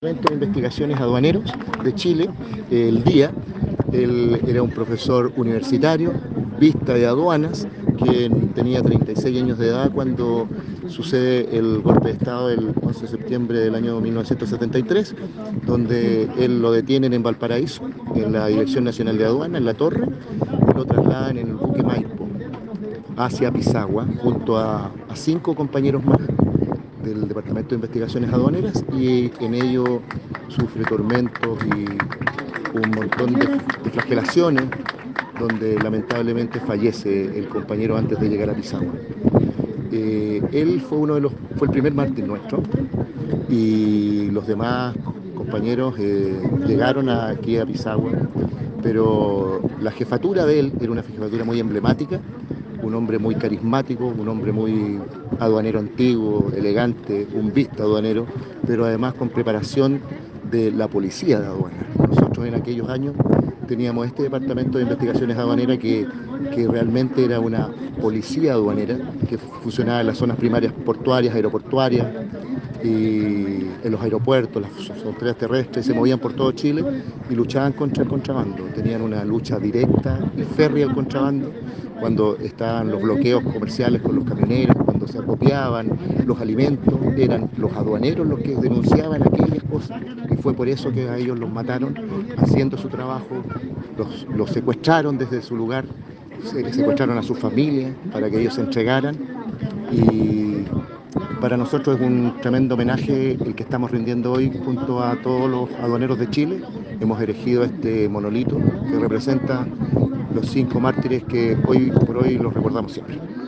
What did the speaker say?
Departamento de Investigaciones Aduaneros de Chile, el día. Él era un profesor universitario, vista de aduanas, que tenía 36 años de edad cuando sucede el golpe de Estado del 11 de septiembre del año 1973, donde él lo detienen en Valparaíso, en la Dirección Nacional de Aduana, en La Torre, y lo trasladan en el buque Maipo hacia Pisagua, junto a 5 compañeros más del Departamento de Investigaciones Aduaneras, y en ello sufre tormentos y un montón de flagelaciones, donde lamentablemente fallece el compañero antes de llegar a Pisagua. Él fue el primer mártir nuestro, y los demás compañeros llegaron aquí a Pisagua, pero la jefatura de él era una jefatura muy emblemática, un hombre muy carismático, un hombre muy aduanero antiguo, elegante, un vista aduanero, pero además con preparación de la policía de aduana. Nosotros en aquellos años teníamos este departamento de investigaciones aduaneras que realmente era una policía aduanera que funcionaba en las zonas primarias portuarias, aeroportuarias, y en los aeropuertos, las fronteras terrestres, se movían por todo Chile y luchaban contra el contrabando. Tenían una lucha directa y férrea al contrabando cuando estaban los bloqueos comerciales con los camioneros, cuando se acopiaban los alimentos, eran los aduaneros los que denunciaban aquellas cosas, y fue por eso que a ellos los mataron haciendo su trabajo, los secuestraron desde su lugar, secuestraron a su familia para que ellos se entregaran, y para nosotros es un tremendo homenaje el que estamos rindiendo hoy junto a todos los aduaneros de Chile. Hemos erigido este monolito que representa los 5 mártires que hoy por hoy los recordamos siempre.